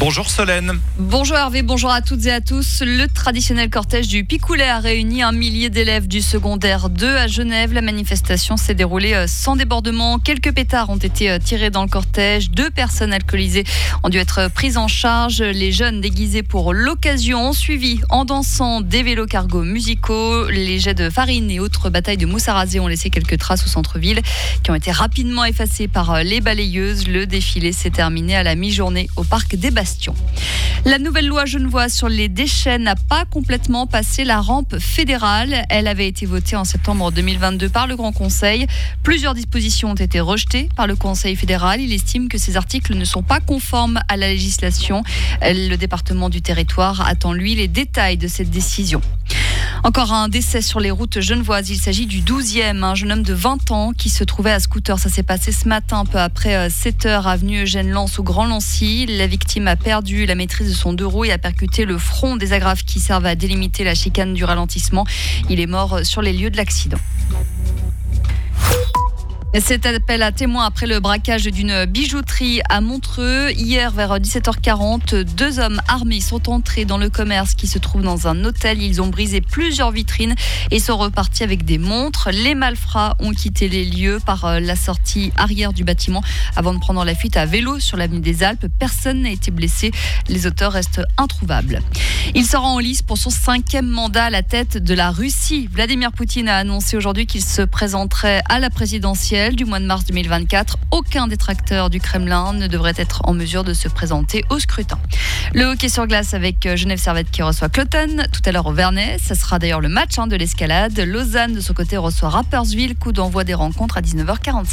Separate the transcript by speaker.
Speaker 1: Bonjour Solène.
Speaker 2: Bonjour Hervé, bonjour à toutes et à tous. Le traditionnel cortège du Picoulet a réuni 1 millier d'élèves du secondaire 2 à Genève. La manifestation s'est déroulée sans débordement. Quelques pétards ont été tirés dans le cortège. 2 personnes alcoolisées ont dû être prises en charge. Les jeunes déguisés pour l'occasion ont suivi en dansant des vélos cargo musicaux. Les jets de farine et autres batailles de mousse à raser ont laissé quelques traces au centre-ville qui ont été rapidement effacées par les balayeuses. Le défilé s'est terminé à la mi-journée au parc des Bastions. La nouvelle loi genevoise sur les déchets n'a pas complètement passé la rampe fédérale. Elle avait été votée en septembre 2022 par le Grand Conseil. Plusieurs dispositions ont été rejetées par le Conseil fédéral. Il estime que ces articles ne sont pas conformes à la législation. Le département du territoire attend, lui, les détails de cette décision. Encore un décès sur les routes genevoises. Il s'agit du 12e, un jeune homme de 20 ans qui se trouvait à scooter. Ça s'est passé ce matin, peu après 7h, avenue Eugène-Lens au Grand-Lancy. La victime a perdu la maîtrise de son 2 roues et a percuté le front des agrafes qui servent à délimiter la chicane du ralentissement. Il est mort sur les lieux de l'accident. Cet appel à témoins après le braquage d'une bijouterie à Montreux. Hier, vers 17h40, 2 hommes armés sont entrés dans le commerce qui se trouve dans un hôtel. Ils ont brisé plusieurs vitrines et sont repartis avec des montres. Les malfrats ont quitté les lieux par la sortie arrière du bâtiment avant de prendre la fuite à vélo sur l'avenue des Alpes. Personne n'a été blessé. Les auteurs restent introuvables. Il sera en lice pour son 5e mandat à la tête de la Russie. Vladimir Poutine a annoncé aujourd'hui qu'il se présenterait à la présidentielle du mois de mars 2024. Aucun détracteur du Kremlin ne devrait être en mesure de se présenter au scrutin. Le hockey sur glace avec Genève Servette qui reçoit Cloton tout à l'heure au Vernet. Ça sera d'ailleurs le match de l'escalade. Lausanne de son côté reçoit Rapperswil. Coup d'envoi des rencontres à 19h45.